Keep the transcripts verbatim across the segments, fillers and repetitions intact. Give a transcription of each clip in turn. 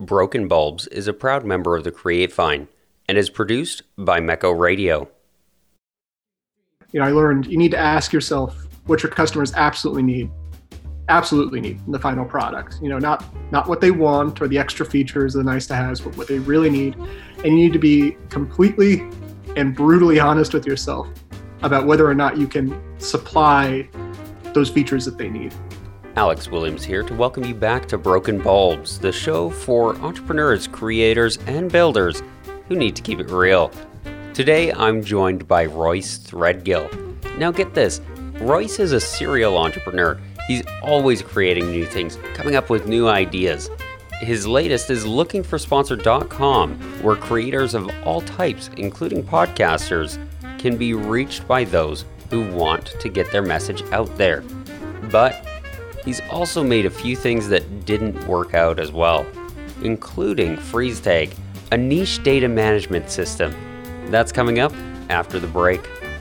Broken Bulbs is a proud member of the Create Vine and is produced by Mecco Radio. You know, I learned you need to ask yourself what your customers absolutely need, absolutely need in the final product. You know, not not what they want or the extra features, the nice to haves, but what they really need. And you need to be completely and brutally honest with yourself about whether or not you can supply those features that they need. Alex Williams here to welcome you back to Broken Bulbs, the show for entrepreneurs, creators, and builders who need to keep it real. Today, I'm joined by Royce Threadgill. Now get this, Royce is a serial entrepreneur. He's always creating new things, coming up with new ideas. His latest is looking for sponsor dot com, where creators of all types, including podcasters, can be reached by those who want to get their message out there. But he's also made a few things that didn't work out as well, including FreezeTag, a niche data management system. That's coming up after the break.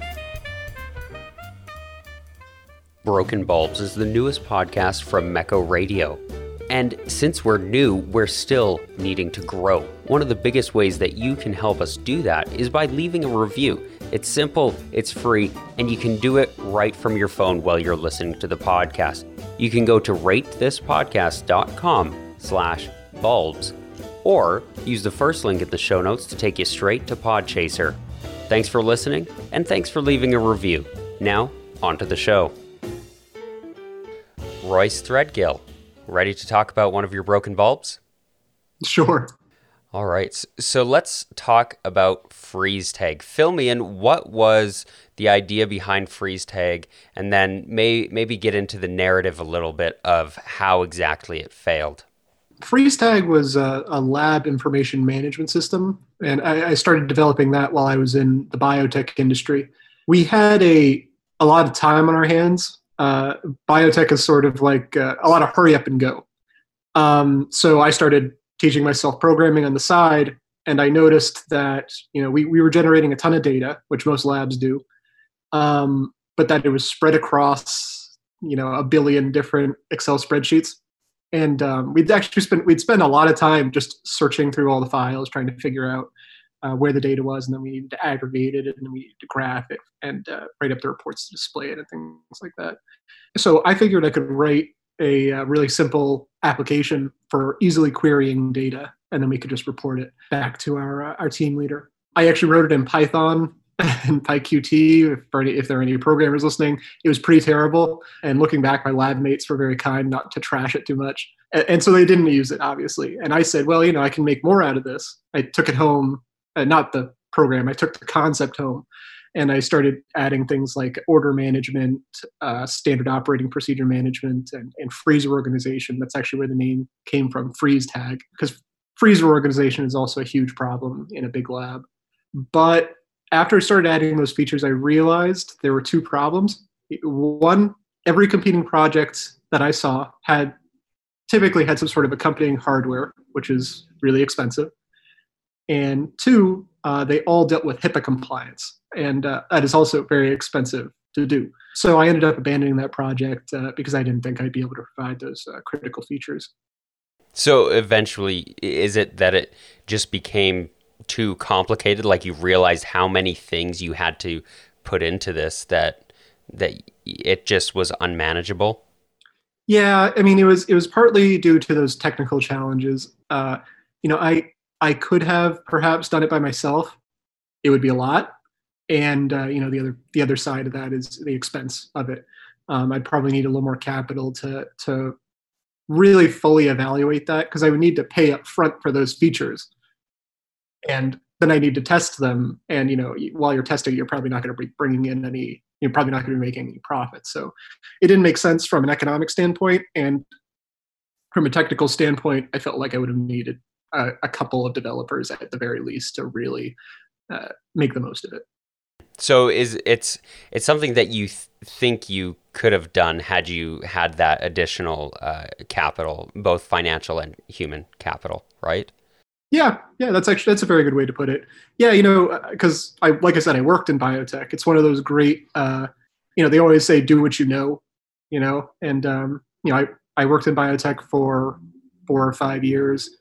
Broken Bulbs is the newest podcast from Mecco Radio. And since we're new, we're still needing to grow. One of the biggest ways that you can help us do that is by leaving a review. It's simple, it's free, and you can do it right from your phone while you're listening to the podcast. You can go to ratethispodcast.com slash bulbs or use the first link in the show notes to take you straight to Podchaser. Thanks for listening, and thanks for leaving a review. Now, on to the show. Royce Threadgill, ready to talk about one of your broken bulbs? Sure. All right, so let's talk about FreezeTag. Fill me in, what was the idea behind FreezeTag, and then may, maybe get into the narrative a little bit of how exactly it failed. FreezeTag was a, a lab information management system, and I, I started developing that while I was in the biotech industry. We had a, a lot of time on our hands. Uh, biotech is sort of like uh, a lot of hurry up and go. Um, so I started teaching myself programming on the side, and I noticed that, you know, we, we were generating a ton of data, which most labs do, um, but that it was spread across, you know, a billion different Excel spreadsheets. And um, we'd actually spend, we'd spend a lot of time just searching through all the files, trying to figure out uh, where the data was, and then we needed to aggregate it, and then we needed to graph it, and uh, write up the reports to display it, and things like that. So I figured I could write a uh, really simple application for easily querying data, and then we could just report it back to our uh, our team leader. I actually wrote it in Python and PyQt. If, for any, if there are any programmers listening, it was pretty terrible. And looking back, my lab mates were very kind not to trash it too much. And, and so they didn't use it, obviously. And I said, well, you know, I can make more out of this. I took it home, uh, not the program, I took the concept home. And I started adding things like order management, uh, standard operating procedure management, and, and freezer organization. That's actually where the name came from, FreezeTag, because freezer organization is also a huge problem in a big lab. But after I started adding those features, I realized there were two problems. One, every competing project that I saw had typically had some sort of accompanying hardware, which is really expensive. And two, uh, they all dealt with HIPAA compliance. And uh, that is also very expensive to do. So I ended up abandoning that project uh, because I didn't think I'd be able to provide those uh, critical features. So eventually, is it that it just became too complicated? Like you realized how many things you had to put into this that that it just was unmanageable? Yeah, I mean, it was it was partly due to those technical challenges. Uh, you know, I I could have perhaps done it by myself. It would be a lot. And uh, you know, the other the other side of that is the expense of it. Um, I'd probably need a little more capital to to really fully evaluate that, because I would need to pay up front for those features, and then I need to test them. And you know, while you're testing, you're probably not going to be bringing in any. You're probably not going to be making any profit. So it didn't make sense from an economic standpoint, and from a technical standpoint, I felt like I would have needed a, a couple of developers at the very least to really uh, make the most of it. So is it's it's something that you th- think you could have done had you had that additional uh, capital, both financial and human capital, right? Yeah, yeah, that's actually that's a very good way to put it. Yeah, you know, because I like I said, I worked in biotech. It's one of those great, uh, you know, they always say do what you know, you know, and um, you know, I I worked in biotech for four or five years.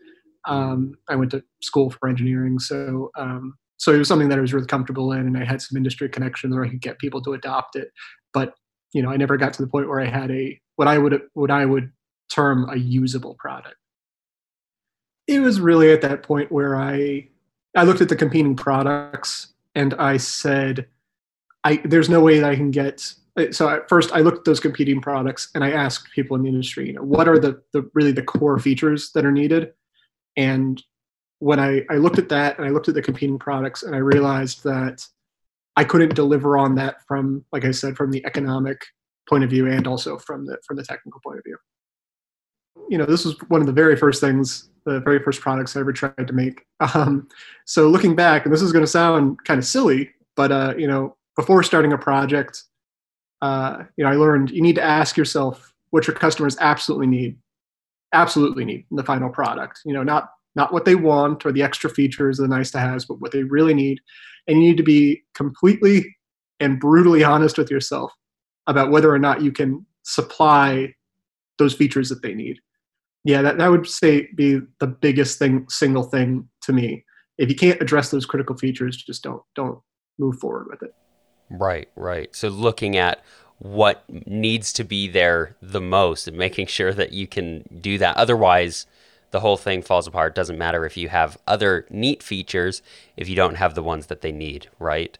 Um, I went to school for engineering, so um, so it was something that I was really comfortable in, and I had some industry connections where I could get people to adopt it. But you know, I never got to the point where I had a what I would what I would term a usable product. It was really at that point where I I looked at the competing products and I said, I there's no way that I can get. So at first, I looked at those competing products and I asked people in the industry, you know, what are the, the really the core features that are needed? And when I, I looked at that and I looked at the competing products and I realized that I couldn't deliver on that from, like I said, from the economic point of view and also from the from the technical point of view. You know, this was one of the very first things, the very first products I ever tried to make. Um, so looking back, and this is going to sound kind of silly, but uh, you know, before starting a project, uh, you know, I learned you need to ask yourself what your customers absolutely need, absolutely need in the final product. You know, not not what they want or the extra features, the nice to haves, but what they really need. And you need to be completely and brutally honest with yourself about whether or not you can supply those features that they need. Yeah, that, that would say be the biggest thing, single thing to me. If you can't address those critical features, just don't don't move forward with it. Right, right. So looking at what needs to be there the most and making sure that you can do that. Otherwise, the whole thing falls apart. It doesn't matter if you have other neat features if you don't have the ones that they need, right?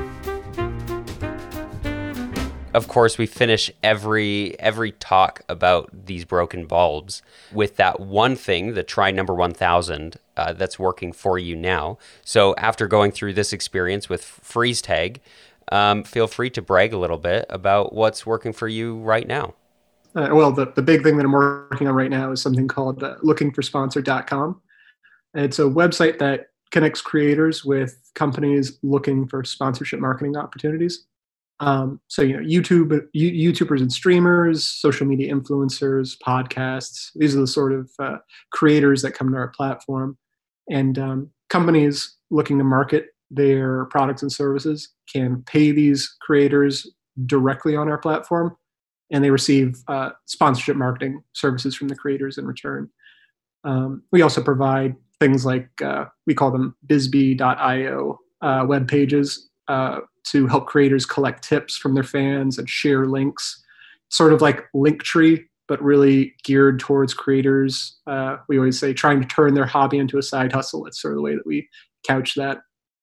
Of course, we finish every every talk about these broken bulbs with that one thing, the Tri Number one thousand, uh, that's working for you now. So after going through this experience with Freeze Tag, um, feel free to brag a little bit about what's working for you right now. Uh, well, the, the big thing that I'm working on right now is something called uh, looking for sponsor dot com. And it's a website that connects creators with companies looking for sponsorship marketing opportunities. Um, so, you know, YouTube, you, YouTubers and streamers, social media influencers, podcasts, these are the sort of uh, creators that come to our platform. And um, companies looking to market their products and services can pay these creators directly on our platform, and they receive uh, sponsorship marketing services from the creators in return. Um, we also provide things like, uh, we call them bizbee dot io uh, web pages, uh, to help creators collect tips from their fans and share links, sort of like Linktree, but really geared towards creators. Uh, we always say trying to turn their hobby into a side hustle. It's sort of the way that we couch that.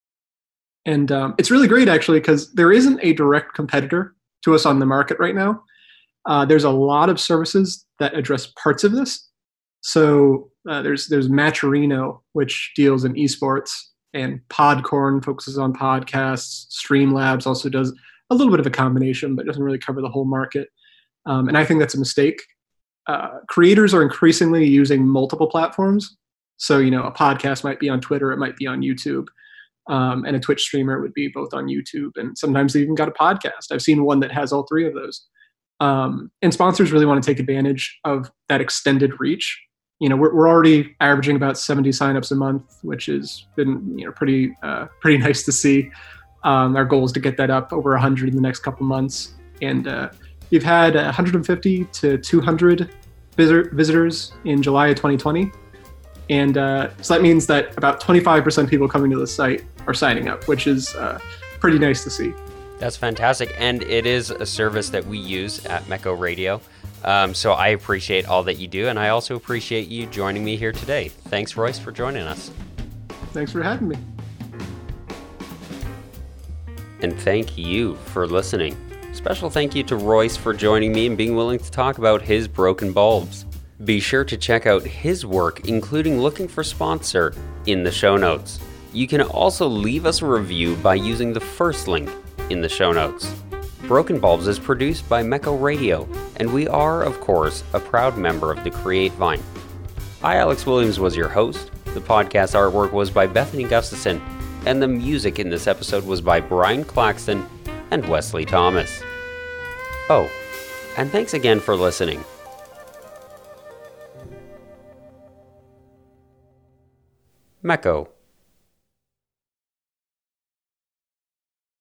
And um, it's really great, actually, because there isn't a direct competitor to us on the market right now. Uh, there's a lot of services that address parts of this. So uh, there's there's Matcherino, which deals in esports, and Podcorn focuses on podcasts. Streamlabs also does a little bit of a combination, but doesn't really cover the whole market. Um, and I think that's a mistake. Uh, creators are increasingly using multiple platforms. So, you know, a podcast might be on Twitter, it might be on YouTube, um, and a Twitch streamer would be both on YouTube. And sometimes they even got a podcast. I've seen one that has all three of those. Um, and sponsors really want to take advantage of that extended reach. You know, we're we're already averaging about seventy signups a month, which has been, you know, pretty uh, pretty nice to see. Um, our goal is to get that up over one hundred in the next couple months, and uh, we've had one hundred fifty to two hundred visit- visitors in July of twenty twenty, and uh, so that means that about twenty-five percent of people coming to the site are signing up, which is uh, pretty nice to see. That's fantastic, and it is a service that we use at Mecco Radio. Um, so I appreciate all that you do, and I also appreciate you joining me here today. Thanks, Royce, for joining us. Thanks for having me. And thank you for listening. Special thank you to Royce for joining me and being willing to talk about his broken bulbs. Be sure to check out his work, including Looking for Sponsor, in the show notes. You can also leave us a review by using the first link in the show notes. Broken Bulbs is produced by Mecco Radio, and we are, of course, a proud member of the Create Vine. I, Alex Williams, was your host. The podcast artwork was by Bethany Gustafson, and the music in this episode was by Brian Claxton and Wesley Thomas. Oh, and thanks again for listening. Mecco.